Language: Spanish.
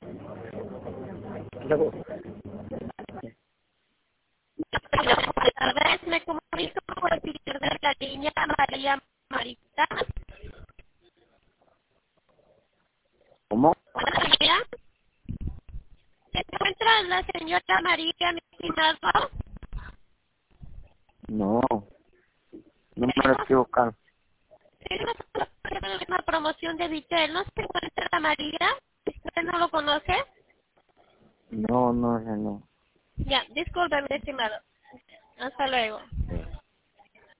Luego, Tal vez me comunico por el sitio de la línea María Marita. ¿cómo? Hola, María. ¿Se encuentra la señora María, mi estimado? No, número equivocado. Tenemos una promoción de Vitel. ¿No se encuentra la María? ¿Usted no lo conoce? No, no, no. Ya, disculpe, mi estimado. Hasta luego.